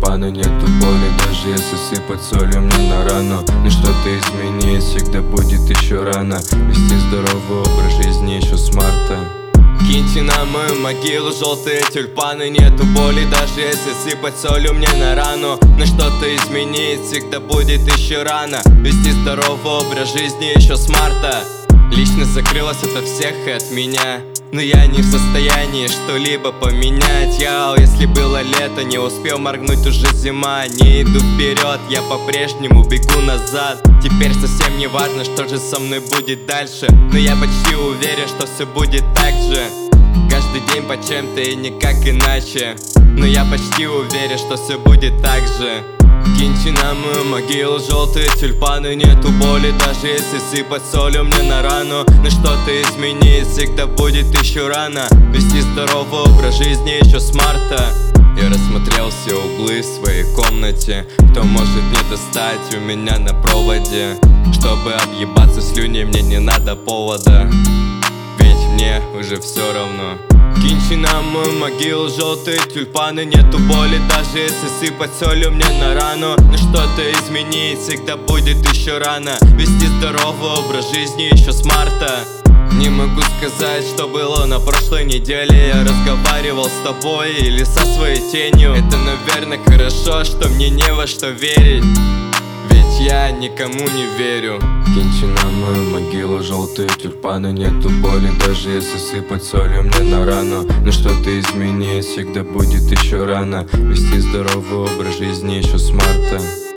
тюльпана, нету боли, даже если сыпать солью мне на рану. Но что-то изменить всегда будет еще рано. Вести здоровый образ жизни еще с марта. Киньте на мою могилу желтые тюльпаны, нету боли, даже если сыпать солью мне на рану. Но что-то изменить всегда будет еще рано. Вести здоровый образ жизни еще с марта. Личность закрылась ото всех и от меня, но я не в состоянии что-либо поменять. Если было лето, не успел моргнуть, уже зима. Не иду вперед, я по-прежнему бегу назад. Теперь совсем не важно, что же со мной будет дальше, но я почти уверен, что все будет так же. Каждый день по чем-то и никак иначе, но я почти уверен, что все будет так же. Киньте на мою могилу желтые тюльпаны, нету боли, даже если сыпать солью мне на рану. Но что-то изменить всегда будет еще рано. Вести здоровый образ жизни еще с марта. Я рассмотрел все углы в своей комнате. Кто может не достать у меня на проводе? Чтобы объебаться слюней, мне не надо повода, ведь мне уже все равно. Киньте на мою могилу желтые тюльпаны, нету боли, даже если сыпать солью мне на рану. Но что-то изменить всегда будет еще рано. Вести здоровый образ жизни еще с марта. Не могу сказать, что было на прошлой неделе. Я разговаривал с тобой или со своей тенью. Это, наверное, хорошо, что мне не во что верить, ведь я никому не верю. Киньте на мою могилу желтые тюльпаны, нету боли, даже если сыпать солью мне на рану. Но что-то изменить всегда будет еще рано. Вести здоровый образ жизни еще с марта.